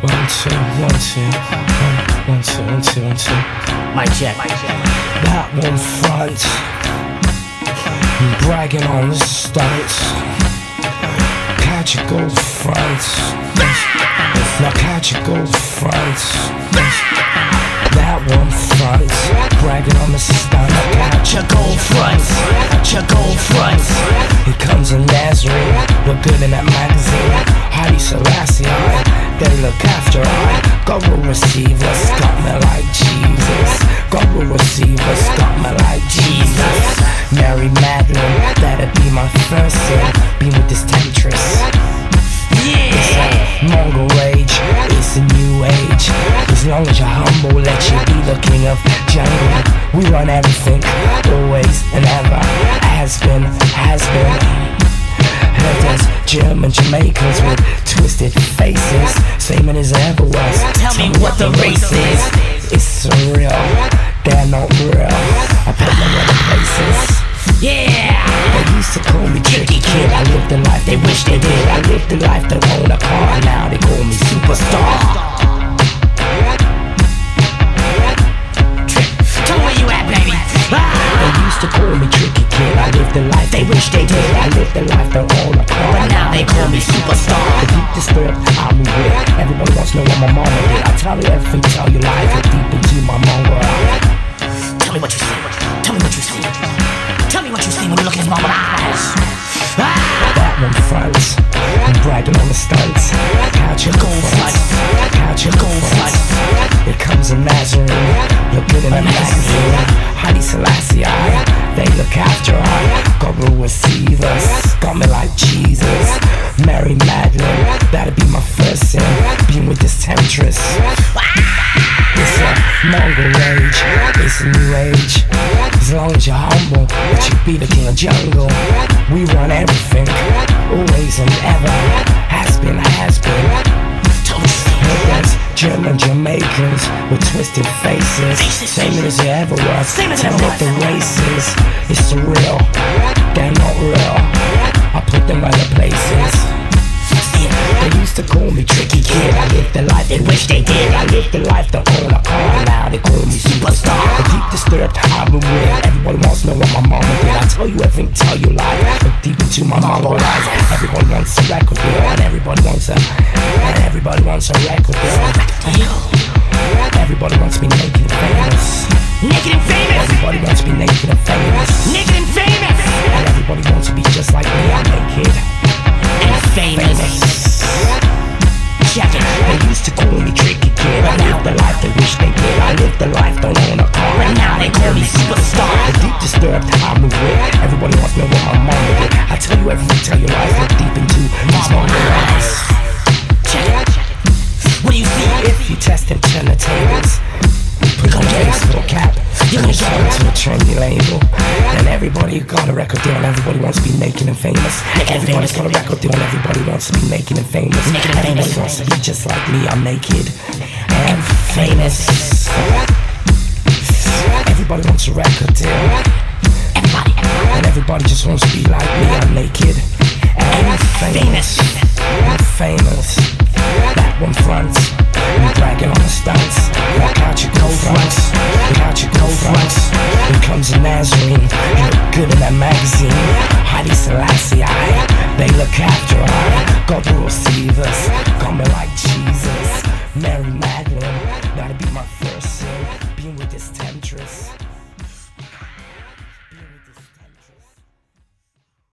One, two, one, two. One, two, one, two, one, two. Mic check. That one front, bragging on the stunts. Catch a gold front. Now catch a gold front. That one front, bragging on the stunt. Catch a gold front. Catch a gold front. Here comes a Nazarene, we're good in that magazine. Haile Selassie, they look after I. God will receive us, got me like Jesus. God will receive us, got me like Jesus. Mary Magdalene, that'd be my first sin. Being with this temptress. It's a Mongol rage, it's a new age. As long as you're humble, let you be the king of jungle. We run everything, always and ever. Has been, has been. Heard there's German Jamaicans with twisted faces, same as it ever was. Tell me what the race is. It's surreal, they're not real. I put them in the places. Yeah! They used to call me tricky kid. I lived the life they wish they did. I lived the life they own a car. Now they call me superstar. Tell me where you at, baby. They used to call me tricky kid. I lived the life they wish they did. I lived the life they own a car. But now they call me superstar. The deep disturbed, I move with. Everybody wants to know what my mama did. I tell you everything, tell you lies. Look deep into my mama. Tell me what you see. Tell me what you see. Tell me what you see when you look in his mama's eyes. That one fronts, I'm bragging on the stunts. Catch a gold front, catch a gold front. Here comes a Nazarene, look good in a magazine. Haile Selassie, they look after I. God will receive us, got me like Jesus. Mary Magdalene, that'd be my first sin. Being with this temptress. It's a Mongol rage, it's a new age. As long as you're humble, let you be the king of jungle. We run everything, always and ever. Has been, has been. There's German Jamaicans with twisted faces, same as it ever was. Tell me what the race is. It's surreal, they're not real. I put them other places. They used to call me tricky kid. I lived the life they wish they did. I lived the life they own a car. Now they call me superstar. The deep disturbed, I've been with. Everybody wants to know what my mama did. I tell you everything, tell you lies. Look deep into my mama eyes. Everybody wants a record deal, and everybody wants a record deal. Everybody wants to be naked and famous. Naked and famous. Everybody wants to be naked and famous. Naked and famous. And everybody wants to be just like me. I'm naked and famous. Check it. They used to call me tricky kid. I lived the life they wish they did. I lived the life they own a car. But now they call me superstar. The deep disturbed, I move with. Everybody wants to know what my mama did. I tell you everything, tell you lies. Look deep into these mama eyes. Check it. What do you see? If you test and turn the tables, put on baseball cap, you're gonna go into a trendy label. And everybody got a record deal, and everybody wants to be naked and famous. Everybody's got a record deal, and everybody wants to be naked and famous. Everybody wants to be just like me. I'm naked and famous. Everybody wants a record deal. And everybody just wants to be like me. I'm naked and famous. I'm famous. That one front, I'm bragging on the stunts. I catch a gold fronts, catch a gold fronts. Here comes a Nazarene, you look good in that magazine. Haile Selassie, they look after I. God will receive us, got me like Jesus. Mary Magdalene, that'd be my first sin. Being with this temptress.